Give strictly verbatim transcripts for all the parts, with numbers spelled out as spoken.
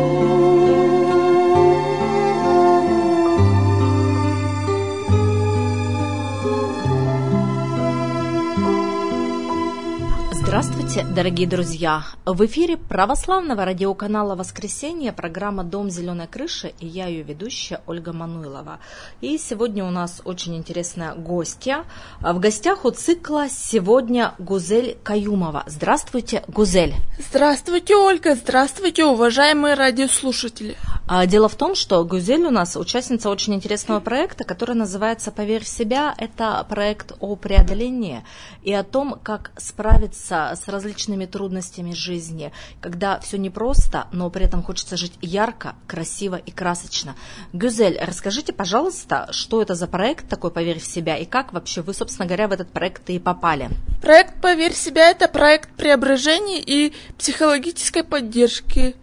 Здравствуйте, дорогие друзья! В эфире православного радиоканала «Воскресенье» программа «Дом зеленой крыши» и я, ее ведущая, Ольга Мануйлова. И сегодня у нас очень интересная гостья. В гостях у цикла сегодня Гузель Каюмова. Здравствуйте, Гузель! Здравствуйте, Ольга! Здравствуйте, уважаемые радиослушатели! Дело в том, что Гузель у нас участница очень интересного проекта, который называется «Поверь в себя». Это проект о преодолении и о том, как справиться с различными трудностями жизни, когда все непросто, но при этом хочется жить ярко, красиво и красочно. Гузель, расскажите, пожалуйста, что это за проект такой «Поверь в себя» и как вообще вы, собственно говоря, в этот проект и попали? Проект «Поверь в себя» – это проект преображения и психологической поддержки.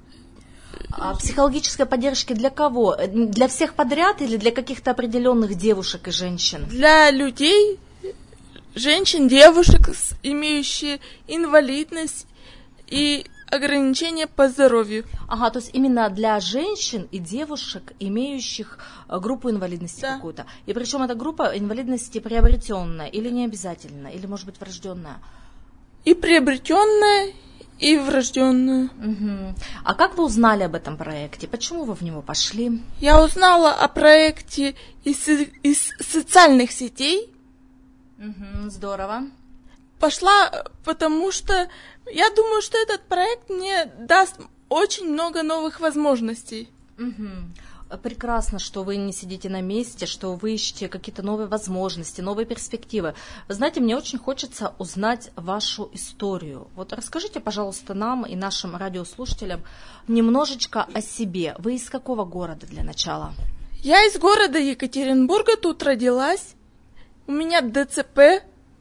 А психологической поддержки для кого? Для всех подряд или для каких-то определенных девушек и женщин? Для людей, женщин, девушек, имеющие инвалидность и ограничения по здоровью. Ага, то есть именно для женщин и девушек, имеющих группу инвалидности да. какую-то. И причем эта группа инвалидности приобретенная или не обязательно, или может быть врожденная? И приобретенная, и врожденную. Угу. А как вы узнали об этом проекте? Почему вы в него пошли? Я узнала о проекте из, из социальных сетей. Угу, здорово. Пошла, потому что я думаю, что этот проект мне даст очень много новых возможностей. Угу. Прекрасно, что вы не сидите на месте, что вы ищете какие-то новые возможности, новые перспективы. Вы знаете, мне очень хочется узнать вашу историю. Вот расскажите, пожалуйста, нам и нашим радиослушателям немножечко о себе. Вы из какого города для начала? Я из города Екатеринбурга, тут родилась. У меня ДЦП.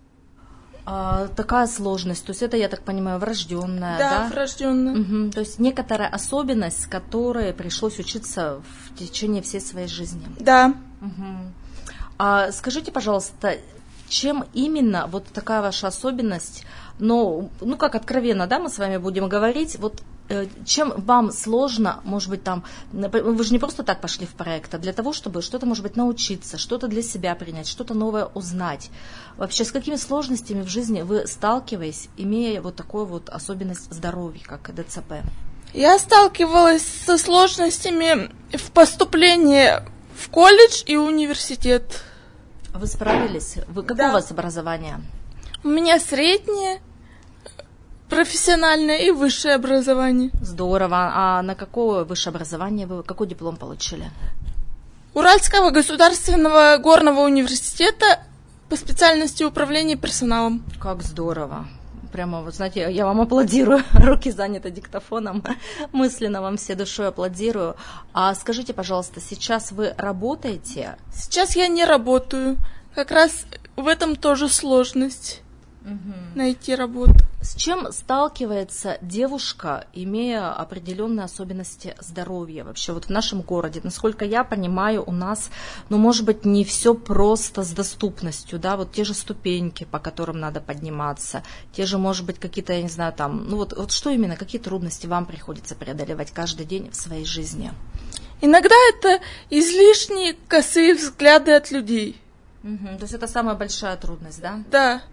А, такая сложность, то есть это, я так понимаю, врожденная, да? Да, врожденная. Угу. То есть некоторая особенность, с которой пришлось учиться в течение всей своей жизни. Да. Угу. А скажите, пожалуйста, чем именно вот такая ваша особенность, ну, ну как откровенно, да, мы с вами будем говорить, вот чем вам сложно, может быть, там, вы же не просто так пошли в проект, а для того, чтобы что-то, может быть, научиться, что-то для себя принять, что-то новое узнать. Вообще, с какими сложностями в жизни вы сталкиваетесь, имея вот такую вот особенность здоровья, как ДЦП? Я сталкивалась со сложностями в поступлении в колледж и университет. Вы справились? Вы, какое да. у вас образование? У меня среднее, профессиональное и высшее образование. Здорово. А на какое высшее образование вы, какой диплом получили? Уральского государственного горного университета по специальности управления персоналом. Как здорово. Прямо, вот знаете, я вам аплодирую. Руки заняты диктофоном. Мысленно вам всей душой аплодирую. А скажите, пожалуйста, сейчас вы работаете? Сейчас я не работаю. Как раз в этом тоже сложность. Угу. Найти работу. С чем сталкивается девушка, имея определенные особенности здоровья вообще вот в нашем городе? Насколько я понимаю, у нас, ну, может быть, не все просто с доступностью, да, вот те же ступеньки, по которым надо подниматься, те же, может быть, какие-то, я не знаю, там, ну вот, вот что именно, какие трудности вам приходится преодолевать каждый день в своей жизни? Иногда это излишние косые взгляды от людей. Угу. То есть это самая большая трудность, да? Да.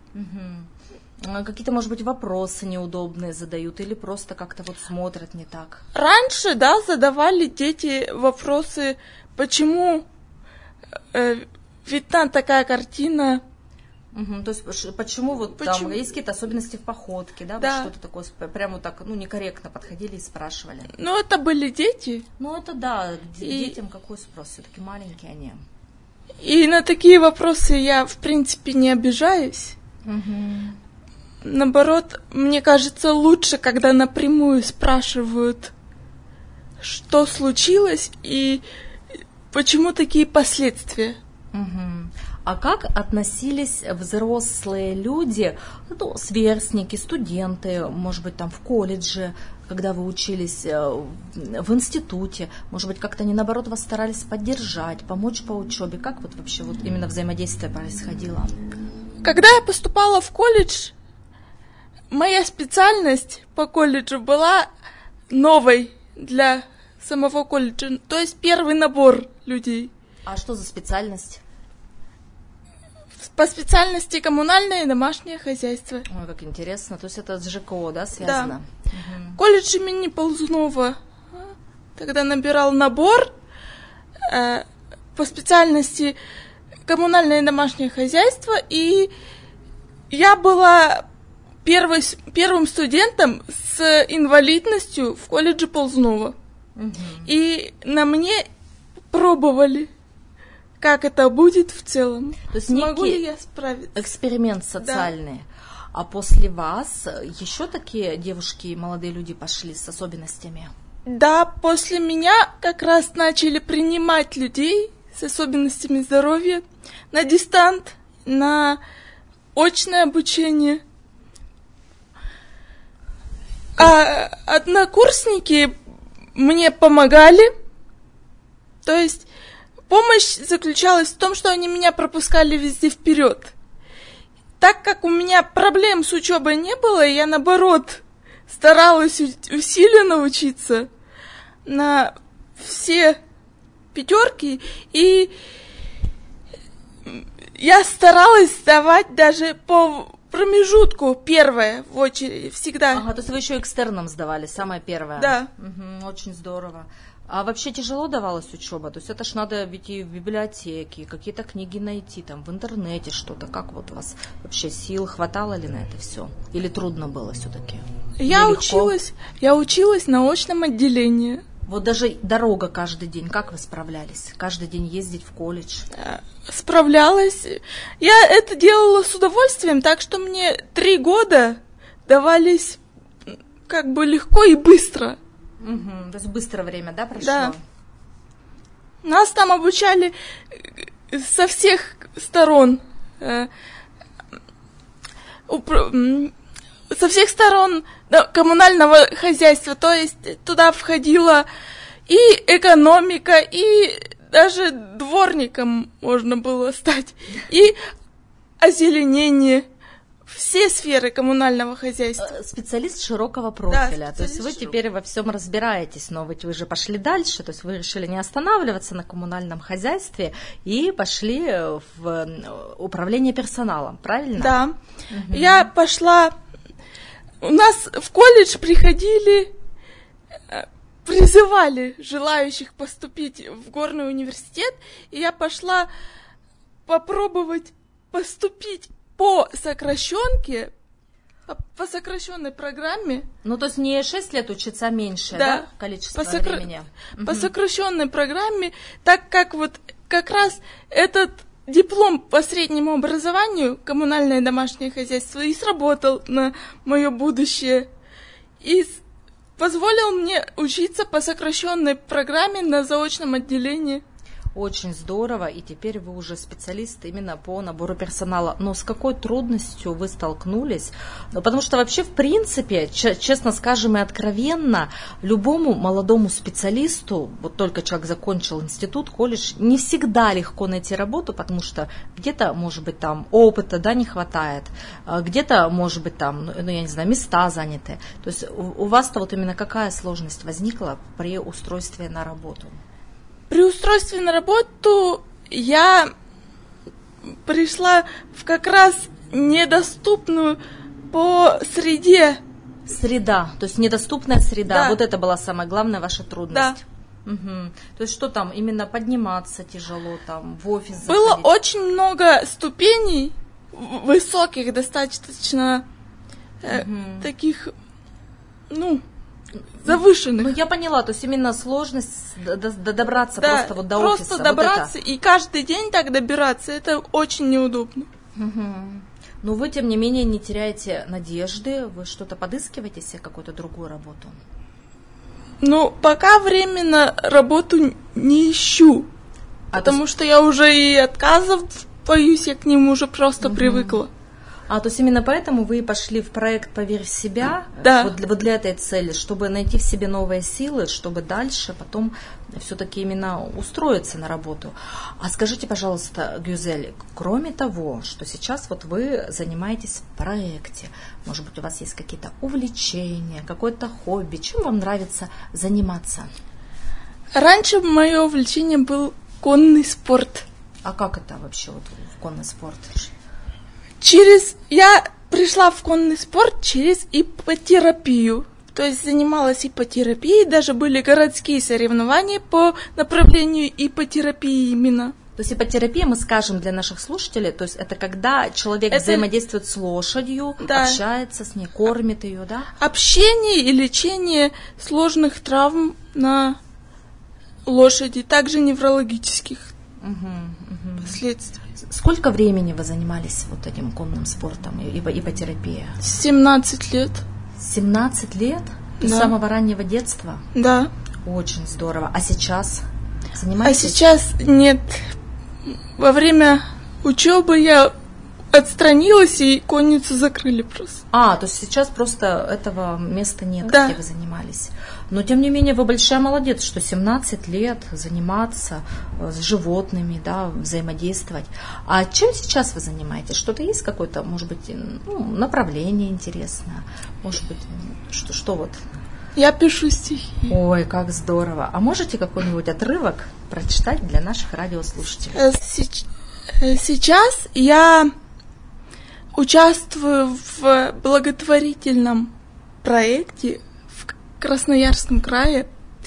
Угу. Какие-то, может быть, вопросы неудобные задают или просто как-то вот смотрят не так? Раньше, да, задавали дети вопросы, почему э, видна такая картина. Угу. То есть почему вот почему? Там есть какие-то особенности в походке, да? Да. Вот что-то такое, прямо вот так, ну, некорректно подходили и спрашивали. Ну, это были дети. Ну, это да, и... детям какой спрос, все-таки маленькие они. И на такие вопросы я, в принципе, не обижаюсь. Угу. Наоборот, мне кажется, лучше, когда напрямую спрашивают, что случилось и почему такие последствия. Угу. А как относились взрослые люди, ну, сверстники, студенты, может быть, там в колледже, когда вы учились в институте, может быть, как-то они, наоборот, вас старались поддержать, помочь по учебе? Как вот вообще вот именно взаимодействие происходило? Когда я поступала в колледж, моя специальность по колледжу была новой, для самого колледжа, то есть первый набор людей. А что за специальность? По специальности коммунальное и домашнее хозяйство. Ой, как интересно. То есть это с ЖКО, да, связано? Да. Угу. Колледж имени Ползунова тогда набирал набор э, по специальности коммунальное и домашнее хозяйство, и я была первой, первым студентом с инвалидностью в колледже Ползунова. Угу. И на мне пробовали, как это будет в целом. То есть смогу некий ли я справиться? Эксперимент социальный. Да. А после вас еще такие девушки и молодые люди пошли с особенностями? Да, после меня как раз начали принимать людей с особенностями здоровья на дистант, на очное обучение. А однокурсники мне помогали, то есть помощь заключалась в том, что они меня пропускали везде вперед. Так как у меня проблем с учебой не было, я, наоборот, старалась усиленно учиться на все пятерки, и я старалась сдавать даже по промежутку первое в очереди, всегда. Ага, то есть вы еще экстерном сдавали, самое первое? Да. Угу, очень здорово. А вообще тяжело давалась учеба? То есть это ж надо ведь и в библиотеке, какие-то книги найти, там, в интернете что-то. Как вот у вас вообще сил хватало ли на это все? Или трудно было все-таки? Я училась, я училась на очном отделении. Вот даже дорога каждый день, как вы справлялись? Каждый день ездить в колледж? Справлялась. Я это делала с удовольствием, так что мне три года давались как бы легко и быстро. Угу, то есть быстро время, да, прошло? Да. Нас там обучали со всех сторон. Со всех сторон коммунального хозяйства. То есть туда входила и экономика, и даже дворником можно было стать, и озеленение. Все сферы коммунального хозяйства. Специалист широкого профиля. Да, то есть вы теперь во всем разбираетесь, но ведь вы же пошли дальше, то есть вы решили не останавливаться на коммунальном хозяйстве и пошли в управление персоналом, правильно? Да. Угу. Я пошла... У нас в колледж приходили, призывали желающих поступить в горный университет, и я пошла попробовать поступить по сокращенке, по сокращенной программе. Ну, то есть не шесть лет учиться, а меньше, да, да? Количество по сокра... времени? По угу. сокращенной программе, так как вот как раз этот диплом по среднему образованию, коммунальное и домашнее хозяйство, и сработал на мое будущее. И позволил мне учиться по сокращенной программе на заочном отделении. Очень здорово, и теперь вы уже специалист именно по набору персонала. Но с какой трудностью вы столкнулись? Ну, потому что вообще, в принципе, ч- честно скажем и откровенно, любому молодому специалисту, вот только человек закончил институт, колледж, не всегда легко найти работу, потому что где-то, может быть, там опыта, да, не хватает, где-то, может быть, там, ну, я не знаю, места заняты. То есть у, у вас-то вот именно какая сложность возникла при устройстве на работу? При устройстве на работу я пришла в как раз недоступную по среде. Среда, то есть недоступная среда. Да. Вот это была самая главная ваша трудность. Да. Угу. То есть что там, именно подниматься тяжело, там, в офис заходить? Было очень много ступеней, высоких достаточно, э, угу. таких, ну... завышенных. Ну, я поняла, то есть именно сложность до, до, добраться да, просто вот до просто офиса. Просто добраться, вот и каждый день так добираться, это очень неудобно. Угу. Но вы, тем не менее, не теряете надежды, вы что-то подыскиваете себе, какую-то другую работу? Ну, пока временно работу не ищу, а потому есть... что я уже и отказов боюсь, я к ним уже просто угу. привыкла. А, то есть именно поэтому вы пошли в проект «Поверь в себя», да. вот, для, вот для этой цели, чтобы найти в себе новые силы, чтобы дальше потом все-таки именно устроиться на работу. А скажите, пожалуйста, Гюзель, кроме того, что сейчас вот вы занимаетесь в проекте, может быть, у вас есть какие-то увлечения, какое-то хобби, чем вам нравится заниматься? Раньше мое увлечение был конный спорт. А как это вообще вот в конный спорт? Через я пришла в конный спорт через иппотерапию. То есть занималась иппотерапией, даже были городские соревнования по направлению иппотерапии именно. То есть иппотерапия, мы скажем для наших слушателей, то есть это когда человек это... взаимодействует с лошадью, да. общается с ней, кормит ее, да? Общение и лечение сложных травм на лошади, также неврологических угу, угу. последствий. Сколько времени вы занимались вот этим конным спортом, иппотерапией? семнадцать лет. семнадцать лет? Да. С самого раннего детства? Да. Очень здорово. А сейчас занимаетесь? А сейчас нет. Во время учебы я отстранилась, и конницу закрыли просто. А, то есть сейчас просто этого места нет, да. где вы занимались. Но, тем не менее, вы большая молодец, что семнадцать лет заниматься с животными, да, взаимодействовать. А чем сейчас вы занимаетесь? Что-то есть какое-то, может быть, ну, направление интересное? Может быть, что, что вот? Я пишу стихи. Ой, как здорово. А можете какой-нибудь отрывок прочитать для наших радиослушателей? Сейчас я участвую в благотворительном проекте в Красноярском крае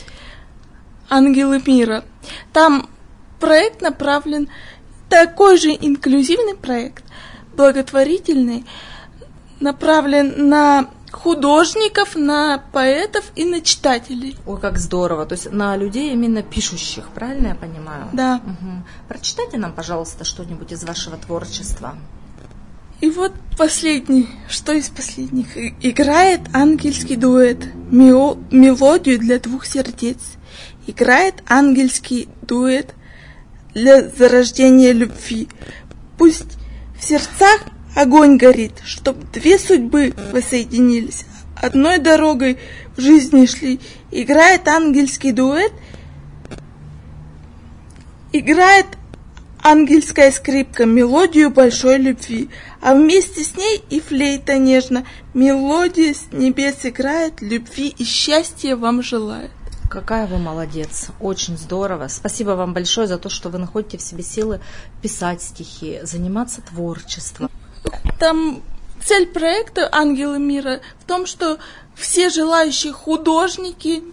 «Ангелы мира». Там проект направлен, такой же инклюзивный проект, благотворительный, направлен на художников, на поэтов и на читателей. Ой, как здорово. То есть на людей именно пишущих, правильно я понимаю? Да. Угу. Прочитайте нам, пожалуйста, что-нибудь из вашего творчества. И вот последний, что из последних? Играет ангельский дуэт, мио, мелодию для двух сердец. Играет ангельский дуэт для зарождения любви. Пусть в сердцах огонь горит, чтоб две судьбы воссоединились, одной дорогой в жизни шли. Играет ангельский дуэт, играет ангельская скрипка мелодию большой любви, а вместе с ней и флейта нежно мелодия с небес играет, любви и счастья вам желает. Какая вы молодец, очень здорово. Спасибо вам большое за то, что вы находите в себе силы писать стихи, заниматься творчеством. Там цель проекта «Ангелы мира» в том, что все желающие художники,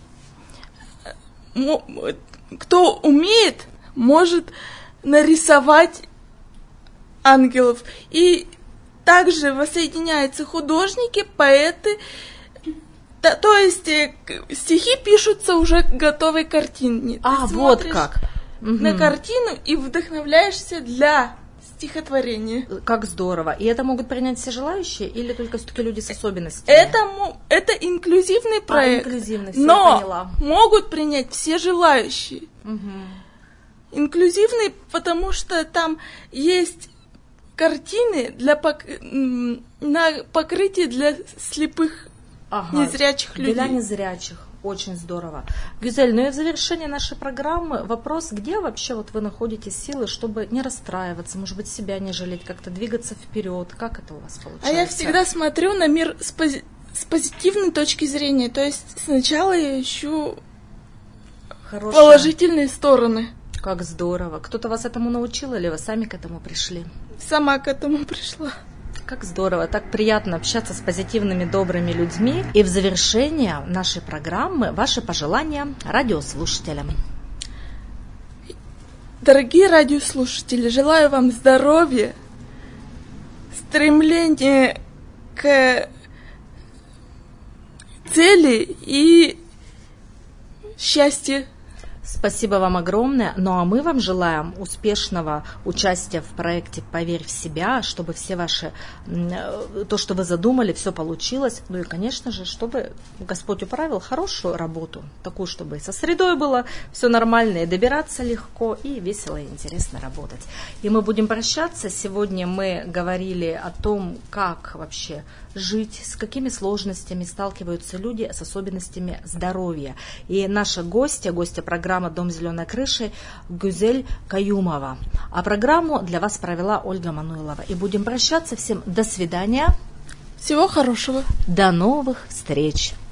кто умеет, может нарисовать ангелов. И также воссоединяются художники, поэты. То, то есть стихи пишутся уже к готовой картине. А, вот как. На картину и вдохновляешься для стихотворения. Как здорово. И это могут принять все желающие или только все-таки люди с особенностями? Это, это инклюзивный проект. А, инклюзивный, все, но я поняла. Могут принять все желающие. Угу. Инклюзивный, потому что там есть картины для пок... на покрытие для слепых, ага, незрячих людей. Для незрячих. Очень здорово. Гюзель, ну и в завершение нашей программы вопрос, где вообще вот вы находите силы, чтобы не расстраиваться, может быть, себя не жалеть, как-то двигаться вперед? Как это у вас получается? А я всегда смотрю на мир с, пози... с позитивной точки зрения. То есть сначала я ищу Хорошая. положительные стороны. Как здорово. Кто-то вас этому научил или вы сами к этому пришли? Сама к этому пришла. Как здорово, так приятно общаться с позитивными, добрыми людьми. И в завершение нашей программы ваши пожелания радиослушателям. Дорогие радиослушатели, желаю вам здоровья, стремления к цели и счастья. Спасибо вам огромное. Ну а мы вам желаем успешного участия в проекте «Поверь в себя», чтобы все ваши, то, что вы задумали, все получилось. Ну и, конечно же, чтобы Господь управил хорошую работу, такую, чтобы со средой было все нормально, и добираться легко, и весело, и интересно работать. И мы будем прощаться. Сегодня мы говорили о том, как вообще жить, с какими сложностями сталкиваются люди с особенностями здоровья. И наша гостья, гостья программы «Дом зеленой крыши» Гюзель Каюмова. А программу для вас провела Ольга Мануилова. И будем прощаться. Всем до свидания. Всего хорошего. До новых встреч.